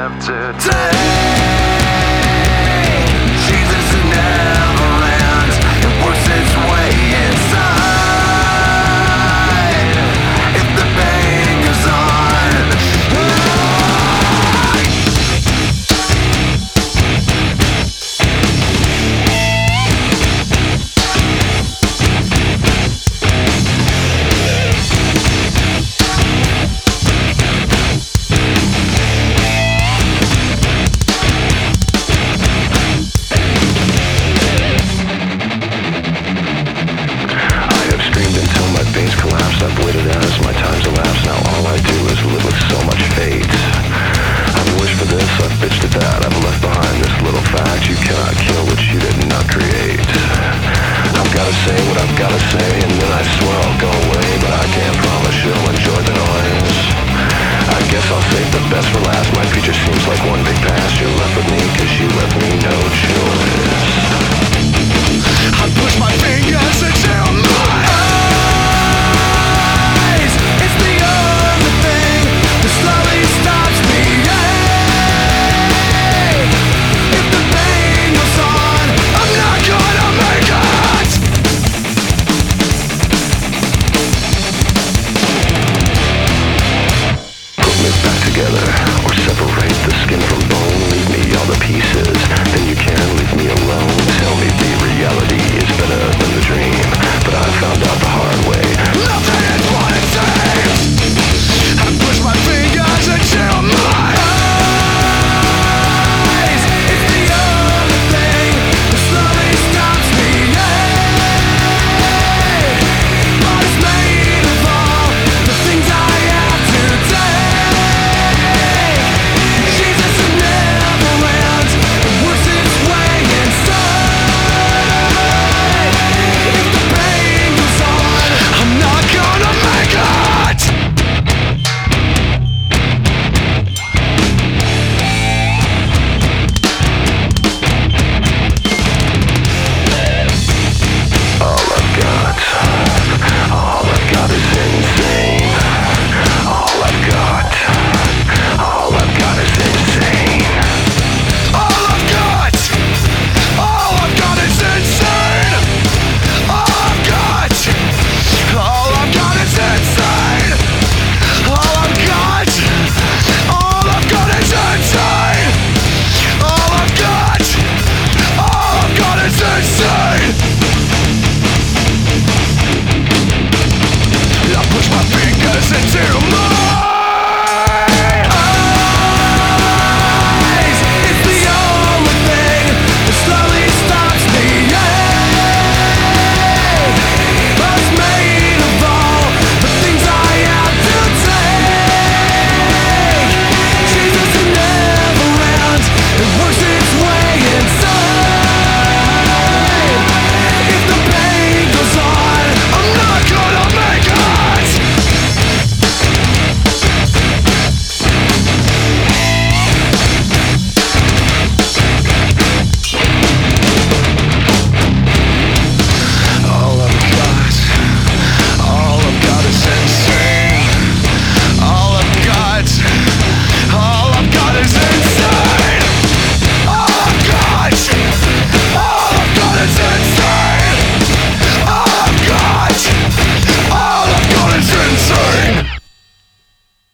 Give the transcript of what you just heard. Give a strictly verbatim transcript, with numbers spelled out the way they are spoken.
have to take. Jesus in Neverland, it works its way inside. If the pain goes on, I've waited as my time's elapsed. Now all I do is live with so much fate. I've wished for this, I've bitched at that. I've left behind this little fact: you cannot kill what you did not create. I've gotta say what I've gotta say, and then I swear I'll go away, but I can't promise you'll enjoy the noise. I guess I'll save the best for last. My future seems like one big past. You're left with me cause you left me no choice. I push my fingers into my pieces, then you can leave me alone. Tell me the reality is better than the dream, but I found out the hard way. Nothing is what